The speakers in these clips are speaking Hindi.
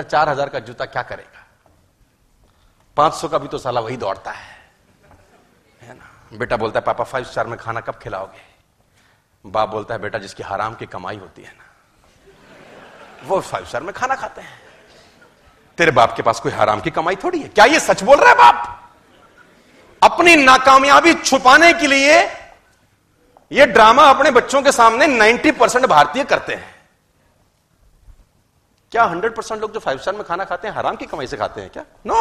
बेटा 4000 का जूता क्या करेगा, 500 का भी तो साला वही दौड़ता है ना। बेटा बोलता है पापा 5 स्टार में खाना कब खिलाओगे। बाप बोलता है बेटा जिसकी हराम की कमाई होती है ना वो 5 स्टार में खाना खाते हैं। तेरे बाप के पास कोई हराम की कमाई थोड़ी है। क्या ये सच बोल रहा है बाप? अपनी नाकामयाबी छुपाने के लिए ये ड्रामा अपने बच्चों के सामने 90% भारतीय करते हैं। क्या 100% लोग जो 5 स्टार में खाना खाते हैं हराम की कमाई से खाते हैं क्या? नो।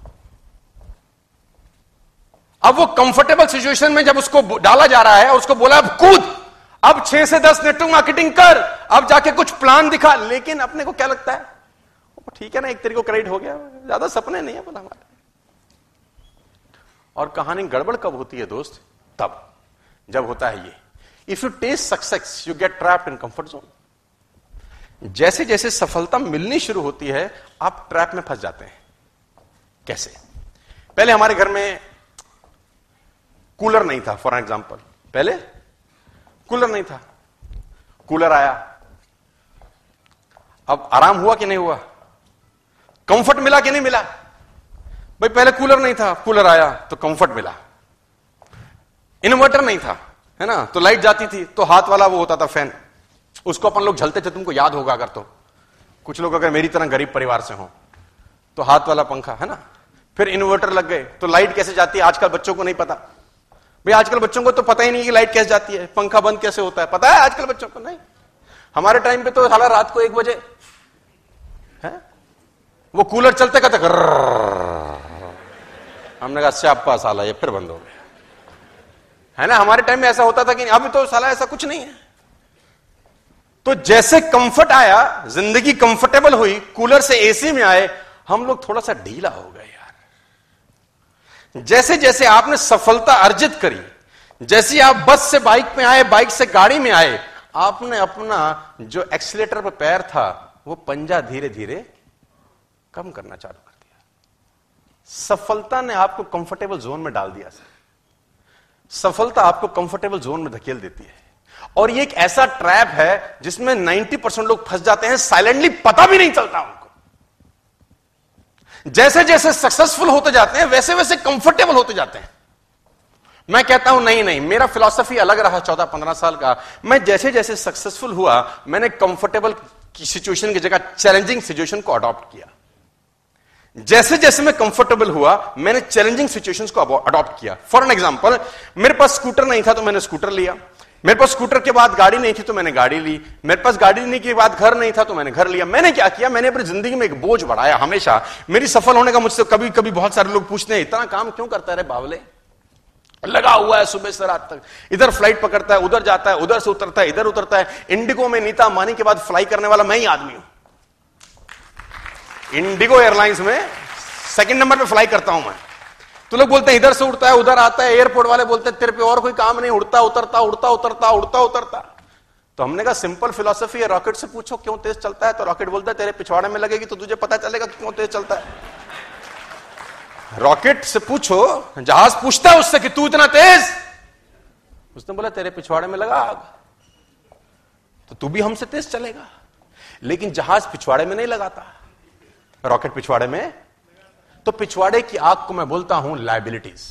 अब वो कंफर्टेबल सिचुएशन में जब उसको डाला जा रहा है और उसको बोला अब कूद, अब 6 से 10 नेटवर्क मार्केटिंग कर, अब जाके कुछ प्लान दिखा, लेकिन अपने को क्या लगता है ठीक है ना, एक तरीके को क्रेडिट हो गया, ज्यादा सपने नहीं है बोला हमारे। और कहानी गड़बड़ कब होती है दोस्त? तब जब होता है ये, if you taste success you get trapped in comfort zone. जैसे जैसे सफलता मिलनी शुरू होती है आप ट्रैप में फंस जाते हैं। कैसे? पहले हमारे घर में कूलर नहीं था, फॉर एग्जाम्पल, पहले कूलर नहीं था, कूलर आया, अब आराम हुआ कि नहीं हुआ, कंफर्ट मिला कि नहीं मिला? भाई पहले कूलर नहीं था, कूलर आया तो कंफर्ट मिला। इन्वर्टर नहीं था, है ना, तो लाइट जाती थी तो हाथ वाला वो होता था फैन, उसको अपन लोग झलते थे, तुमको याद होगा अगर, तो कुछ लोग अगर मेरी तरह गरीब परिवार से हो तो हाथ वाला पंखा, है ना। फिर इन्वर्टर लग गए तो लाइट कैसे जाती है आजकल बच्चों को नहीं पता। भाई आजकल बच्चों को तो पता ही नहीं कि लाइट कैसे जाती है, पंखा बंद कैसे होता है, पता है आजकल बच्चों को? नहीं। हमारे टाइम पे तो साला रात को 1 बजे है वो कूलर चलते कहते, हमने कहा स्यापा साला ये फिर बंद हो गया, है ना। हमारे टाइम में ऐसा होता था कि अब तो साला ऐसा कुछ नहीं है। तो जैसे कंफर्ट आया, जिंदगी कंफर्टेबल हुई, कूलर से एसी में आए, हम लोग थोड़ा सा ढीला हो गए यार। जैसे जैसे आपने सफलता अर्जित करी, जैसे आप बस से बाइक में आए, बाइक से गाड़ी में आए, आपने अपना जो एक्सीलेटर पर पैर था वो पंजा धीरे धीरे कम करना चालू कर दिया। सफलता ने आपको कंफर्टेबल जोन में डाल दिया। सफलता आपको कंफर्टेबल जोन में धकेल देती है, और ये एक ऐसा ट्रैप है जिसमें 90% लोग फंस जाते हैं, साइलेंटली पता भी नहीं चलता उनको। जैसे जैसे सक्सेसफुल होते जाते हैं वैसे वैसे कंफर्टेबल होते जाते हैं। मैं कहता हूं नहीं नहीं, मेरा फिलॉसफी अलग रहा 14-15 साल का। मैं जैसे जैसे सक्सेसफुल हुआ मैंने कंफर्टेबल की सिचुएशन की जगह चैलेंजिंग सिचुएशन को अडॉप्ट किया। जैसे जैसे मैं कंफर्टेबल हुआ मैंने चैलेंजिंग सिचुएशंस को अडॉप्ट किया। फॉर एन एग्जांपल, मेरे पास स्कूटर नहीं था तो मैंने स्कूटर लिया, मेरे पास स्कूटर के बाद गाड़ी नहीं थी तो मैंने गाड़ी ली, मेरे पास गाड़ी लेने के बाद घर नहीं था तो मैंने घर लिया। मैंने क्या किया, मैंने अपनी जिंदगी में एक बोझ बढ़ाया। हमेशा मेरी सफल होने का मुझसे कभी कभी बहुत सारे लोग पूछते हैं इतना काम क्यों करता है रे बावले, लगा हुआ है सुबह से रात तक, इधर फ्लाइट पकड़ता है, उधर जाता है, उधर से उतरता है, इधर उतरता है। इंडिगो में नीता अंबानी के बाद फ्लाई करने वाला मैं ही आदमी हूं। इंडिगो एयरलाइंस में सेकंड नंबर पे फ्लाई करता हूं मैं। तो लोग बोलते हैं इधर से उड़ता है उधर आता है, एयरपोर्ट वाले बोलते हैं तेरे पे और कोई काम नहीं, उड़ता उतरता उड़ता उतरता उड़ता उतरता। तो हमने कहा सिंपल फिलॉसफी है, रॉकेट से पूछो क्यों तेज चलता है, तो रॉकेट बोलता है तेरे पिछवाड़े में लगेगी तो तुझे पता चलेगा क्यों तेज चलता है। रॉकेट से पूछो, जहाज पूछता है उससे कि तू इतना तेज, उसने बोला तेरे पिछवाड़े में लगा आग, तो तू भी हमसे तेज चलेगा। लेकिन जहाज पिछवाड़े में नहीं लगाता, रॉकेट पिछवाड़े में। तो पिछवाड़े की आग को मैं बोलता हूं liabilities.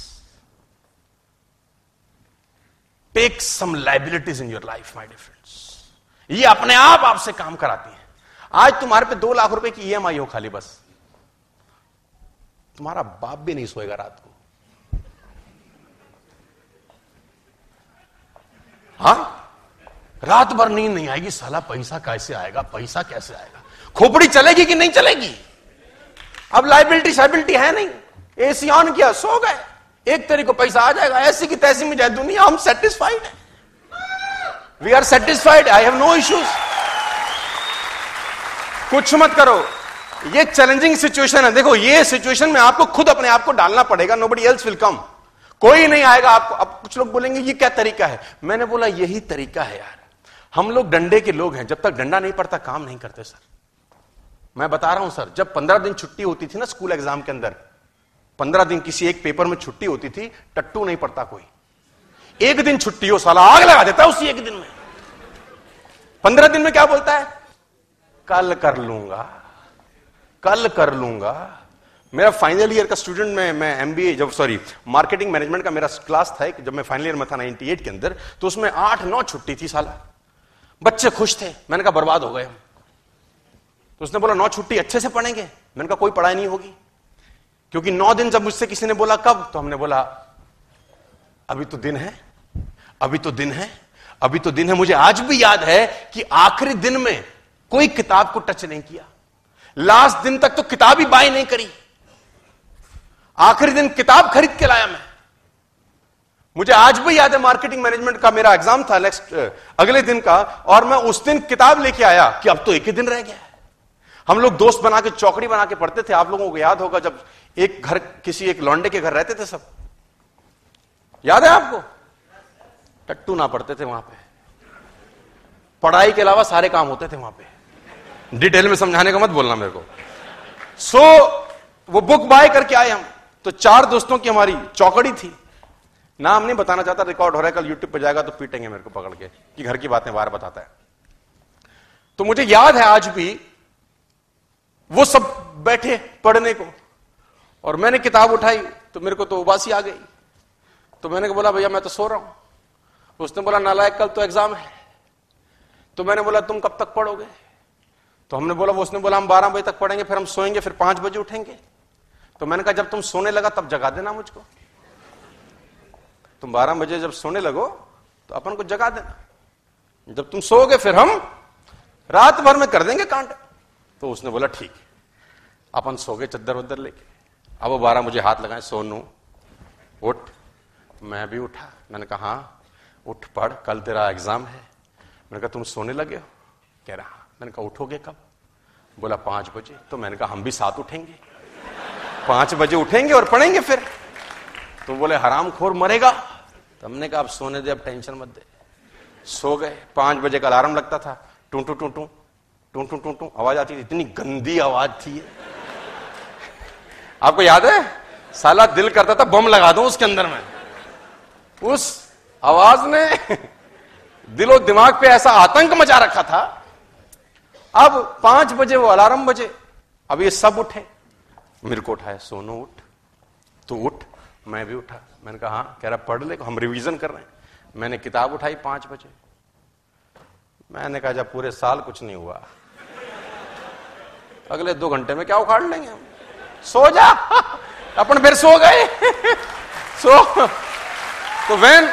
Take some liabilities in your life my dear friends. ये अपने आप आपसे काम कराती है। आज तुम्हारे पे 2 लाख रुपए की EMI हो खाली, बस तुम्हारा बाप भी नहीं सोएगा रात को। हाँ, रात भर नींद नहीं आएगी, साला पैसा कैसे आएगा, पैसा कैसे आएगा, खोपड़ी चलेगी कि नहीं चलेगी। अब लाइबिलिटी शाइबिलिटी है नहीं, एसी ऑन किया सो गए, एक तरीके को पैसा आ जाएगा, ऐसी की तैसी में जाए दुनिया, हम सेटिस्फाइड है, we are satisfied, I have no issues. कुछ मत करो, ये चैलेंजिंग सिचुएशन है। देखो ये सिचुएशन में आपको खुद अपने आप को डालना पड़ेगा, नोबडी एल्स विल कम, कोई नहीं आएगा आपको। अब कुछ लोग बोलेंगे ये क्या तरीका है, मैंने बोला यही तरीका है यार। हम लोग डंडे के लोग हैं, जब तक डंडा नहीं पड़ता काम नहीं करते सर। मैं बता रहा हूं सर, जब 15 दिन छुट्टी होती थी ना स्कूल एग्जाम के अंदर, 15 दिन किसी एक पेपर में छुट्टी होती थी, टट्टू नहीं पड़ता कोई। एक दिन छुट्टी हो साला आग लगा देता है उसी एक दिन में। 15 दिन में क्या बोलता है, कल कर लूंगा, कल कर लूंगा। मेरा फाइनल ईयर का स्टूडेंट मैं एमबीए मार्केटिंग मैनेजमेंट का मेरा क्लास था जब मैं फाइनल ईयर में था 98 के अंदर, तो उसमें 8-9 छुट्टी थी साला। बच्चे खुश थे। मैंने कहा बर्बाद हो गए हम। तो उसने बोला 9 छुट्टी अच्छे से पढ़ेंगे। मैंने कहा कोई पढ़ाई नहीं होगी, क्योंकि 9 दिन जब मुझसे किसी ने बोला कब, तो हमने बोला अभी तो दिन है, अभी तो दिन है, अभी तो दिन है। मुझे आज भी याद है कि आखिरी दिन में कोई किताब को टच नहीं किया। लास्ट दिन तक तो किताब ही बाय नहीं करी। आखिरी दिन किताब खरीद के लाया मैं। मुझे आज भी याद है मार्केटिंग मैनेजमेंट का मेरा एग्जाम था नेक्स्ट अगले दिन का, और मैं उस दिन किताब लेके आया कि अब तो एक ही दिन रह गया है। हम लोग दोस्त बना के चौकड़ी बना के पढ़ते थे। आप लोगों को याद होगा जब एक घर किसी एक लौंडे के घर रहते थे सब, याद है आपको? टट्टू ना पढ़ते थे वहां पे, पढ़ाई के अलावा सारे काम होते थे वहां पे। डिटेल में समझाने का मत बोलना मेरे को। वो बुक बाय करके आए हम। तो 4 दोस्तों की हमारी चौकड़ी थी। नाम नहीं बताना चाहता, रिकॉर्ड हो रहा है, कल यूट्यूब पे जाएगा तो पीटेंगे मेरे को पकड़ के कि घर की बातें बाहर बताता है। तो मुझे याद है आज भी, वो सब बैठे पढ़ने को और मैंने किताब उठाई तो मेरे को तो उबासी आ गई। तो मैंने बोला भैया मैं तो सो रहा हूं। उसने बोला नालायक कल तो एग्जाम है। तो मैंने बोला तुम कब तक पढ़ोगे? तो हमने बोला, उसने बोला हम 12 बजे तक पढ़ेंगे, फिर हम सोएंगे, फिर 5 बजे उठेंगे। तो मैंने कहा जब तुम सोने लगा तब जगा देना मुझको। तुम 12 बजे जब सोने लगो तो अपन को जगा देना, जब तुम सोओगे फिर हम रात भर में कर देंगे कांड। तो उसने बोला ठीक है। अपन सो गए चद्दर वद्दर लेके। अब वो 12 मुझे हाथ लगाए, सोनू उठ। मैं भी उठा। मैंने कहा हाँ उठ पढ़, कल तेरा एग्जाम है। मैंने कहा तुम सोने लगे हो? कह रहा हाँ। मैंने कहा उठोगे कब? बोला 5 बजे। तो मैंने कहा हम भी साथ उठेंगे, 5 बजे उठेंगे और पढ़ेंगे फिर। तो बोले हरामखोर मरेगा। तो हमने कहा अब सोने दे, अब टेंशन मत दे। सो गए। 5 बजे का अलार्म लगता था, टू टू टू टू टू टू टू टू आवाज आती थी। इतनी गंदी आवाज थी। आपको याद है? साला दिल करता था बम लगा दूं उसके अंदर में। उस आवाज ने दिलो दिमाग पे ऐसा आतंक मचा रखा था। अब 5 बजे वो अलार्म बजे। अब ये सब उठे, मेरे को उठाया, सोनू उठ, तू उठ। मैं भी उठा। मैंने कहा हाँ। कह रहा पढ़ ले, हम रिवीजन कर रहे हैं। मैंने किताब उठाई 5 बजे। मैंने कहा जब पूरे साल कुछ नहीं हुआ, अगले 2 घंटे में क्या उखाड़ लेंगे हम, सो जा। अपन फिर सो गए। तो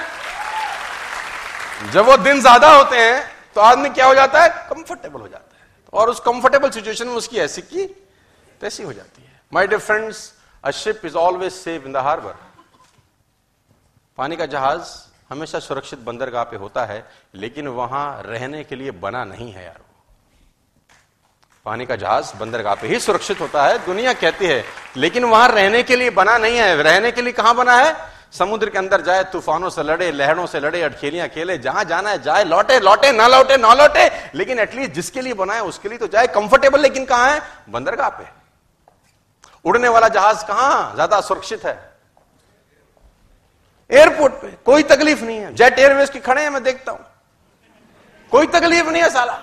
जब वो दिन ज्यादा होते हैं तो आदमी क्या हो जाता है, कंफर्टेबल हो जाता है, और उस कंफर्टेबल सिचुएशन में उसकी ऐसी की तैसी हो जाती है। My dear friends, a ship is always safe in the harbour. पानी का जहाज हमेशा सुरक्षित बंदरगाह पे होता है, लेकिन वहां रहने के लिए बना नहीं है यार। पानी का जहाज बंदरगाह पे ही सुरक्षित होता है, दुनिया कहती है, लेकिन वहां रहने के लिए बना नहीं है। रहने के लिए कहां बना है? समुद्र के अंदर जाए, तूफानों से लड़े, लहरों से लड़े, अटखेलियां खेले, जहां जाना है जाए, लौटे लौटे, ना लौटे ना लौटे, लेकिन एटलीस्ट जिसके लिए बना है उसके लिए तो जाए। कंफर्टेबल लेकिन कहां है? बंदरगाह पे। उड़ने वाला जहाज कहां ज्यादा सुरक्षित है? एयरपोर्ट पे। कोई तकलीफ नहीं है। जेट एयरवेज की खड़े हैं, मैं देखता हूं, कोई तकलीफ नहीं है साला।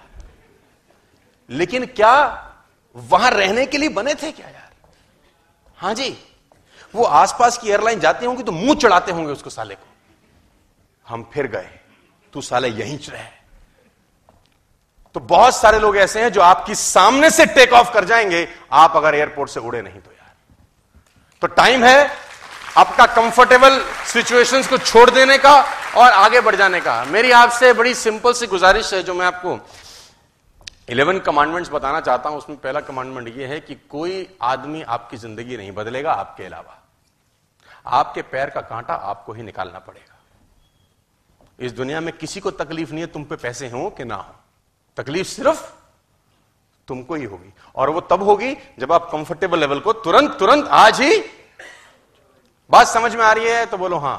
लेकिन क्या वहां रहने के लिए बने थे क्या यार? हां जी। वो आसपास की एयरलाइन जाती होंगी तो मुंह चढ़ाते होंगे उसको साले को, हम फिर गए, तू साले यहीं रहे। तो बहुत सारे लोग ऐसे हैं जो आपकी सामने से टेक ऑफ कर जाएंगे, आप अगर एयरपोर्ट से उड़े नहीं तो यार। तो टाइम है आपका कंफर्टेबल सिचुएशंस को छोड़ देने का और आगे बढ़ जाने का। मेरी आपसे बड़ी सिंपल सी गुजारिश है, जो मैं आपको 11 कमांडमेंट्स बताना चाहता हूं। उसमें पहला कमांडमेंट यह है कि कोई आदमी आपकी जिंदगी नहीं बदलेगा आपके अलावा। आपके पैर का कांटा आपको ही निकालना पड़ेगा। इस दुनिया में किसी को तकलीफ नहीं है तुम पे पैसे हो कि ना हो, तकलीफ सिर्फ तुमको ही होगी, और वो तब होगी जब आप कंफर्टेबल लेवल को तुरंत आज ही। बात समझ में आ रही है तो बोलो हां।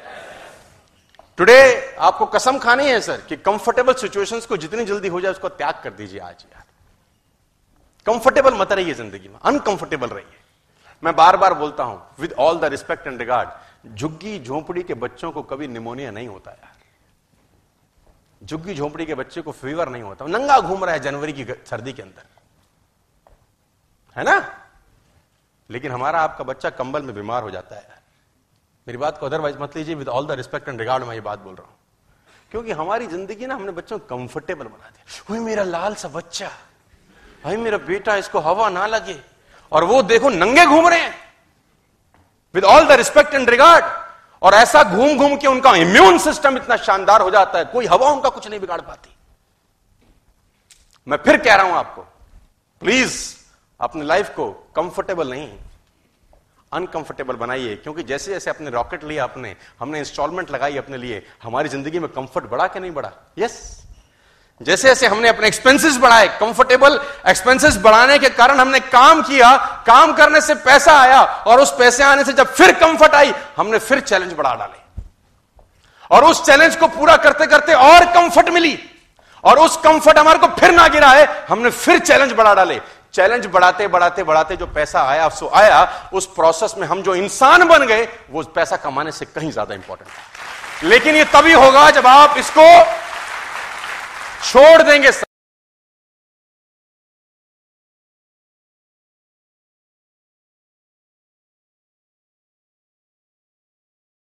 टुडे आपको कसम खानी है सर कि कंफर्टेबल सिचुएशंस को जितनी जल्दी हो जाए उसको त्याग कर दीजिए आज यार। कंफर्टेबल मत रहिए जिंदगी में, अनकंफर्टेबल रहिए। मैं बार बार बोलता हूं with all the respect and regard, झुग्गी झोंपड़ी के बच्चों को कभी निमोनिया नहीं होता यार। झुग्गी झोंपड़ी के बच्चे को फीवर नहीं होता, नंगा घूम रहा है जनवरी की सर्दी के अंदर। है ना? लेकिन हमारा आपका बच्चा कंबल में बीमार हो जाता है। मेरी बात को अदरवाइज मत लीजिए, with all the respect and regard मैं ये बात बोल रहा हूं, क्योंकि हमारी जिंदगी ना हमने बच्चों को कंफर्टेबल बना दिया। वही मेरा लाल सा बच्चा, भाई मेरा बेटा, इसको हवा ना लगे, और वो देखो नंगे घूम रहे हैं, with all the respect and regard, और ऐसा घूम घूम के उनका इम्यून सिस्टम इतना शानदार हो जाता है, कोई हवा उनका कुछ नहीं बिगाड़ पाती। मैं फिर कह रहा हूं आपको, प्लीज अपनी लाइफ को कंफर्टेबल नहीं, अनकंफर्टेबल बनाइए, क्योंकि जैसे जैसे अपने रॉकेट लिया, हमने इंस्टॉलमेंट लगाई अपने लिए, हमारी जिंदगी में कंफर्ट बढ़ा कि नहीं बढ़ा? यस। जैसे जैसे हमने अपने एक्सपेंसेस बढ़ाए, कंफर्टेबल एक्सपेंसेस बढ़ाने के कारण हमने काम किया, काम करने से पैसा आया, और उस पैसे आने से जब फिर कंफर्ट आई, हमने फिर चैलेंज बढ़ा डाले, और उस चैलेंज को पूरा करते करते और कंफर्ट मिली, और उस कंफर्ट हमारे को फिर ना गिरा है, हमने फिर चैलेंज बढ़ा डाले। चैलेंज बढ़ाते बढ़ाते बढ़ाते जो पैसा आया सो आया, उस प्रोसेस में हम जो इंसान बन गए, वो पैसा कमाने से कहीं ज्यादा इंपॉर्टेंट है। लेकिन ये तभी होगा जब आप इसको छोड़ देंगे।